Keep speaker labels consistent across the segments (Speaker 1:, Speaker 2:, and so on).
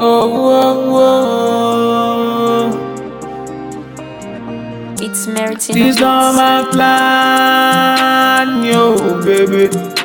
Speaker 1: Oh,
Speaker 2: It's meriting.
Speaker 1: this not my plan, yo, baby.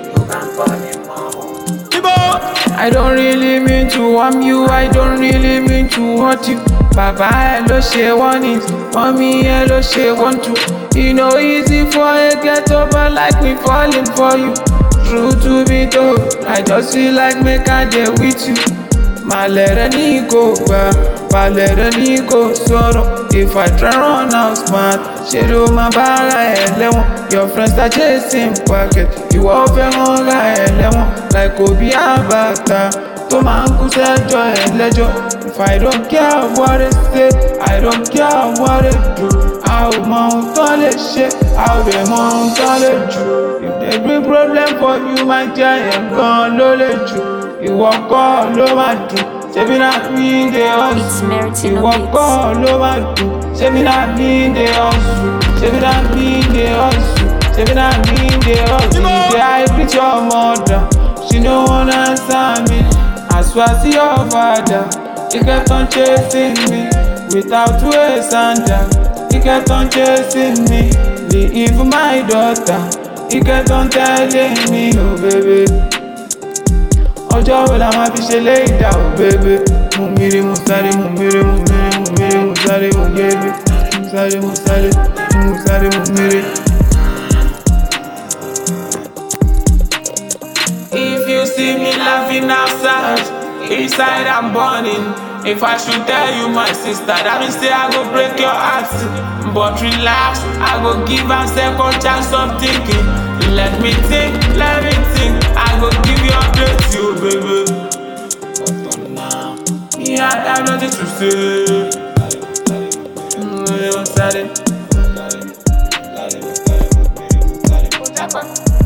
Speaker 1: I don't really mean to harm you, I don't really mean to hurt you. Baba, hello, she want it. Mommy, hello, she want to. You know, easy for a get over like me falling for you. True to be told, I just feel like make a day with you. Malere ni go ba, malere ni go soro. If I try run out smart, she do my bara eleven. Your friends are chasing pocket, you often on eleven. Like Obi Abata, to man who said joy and ledger. If I don't care what it say, I don't care what it do. I'll mount all the shit, I'll be mount all the true. If they bring problem for you, my dear, I'm gonna let you. You walk all over do. Say me not me the
Speaker 2: It's
Speaker 1: hustle.
Speaker 2: meriting.
Speaker 1: You walk all over do. Say me not me the hustle. Say me not me the hustle. Say me not me the hustle. Say I greet your mother. She no wanna answer me. I swear see your father. He kept on chasing me without waste and time. He kept on chasing me. Leave my daughter. He kept on telling me, oh baby. Ọjọ́ wo la máa fi ṣe lé ìdá ò bébé. Mo mire mo sáré mo mire mo mire mo mire mo sáré mo yébé. Mo sáré mo sáré mo sáré mo mire. If you see me laughing outside, inside I'm burning. If I should tell you my sister, that means say I go break your heart. But relax, I go give am second chance of thinking. Let me think, I go give you updates, you baby. Me, I have nothing to say.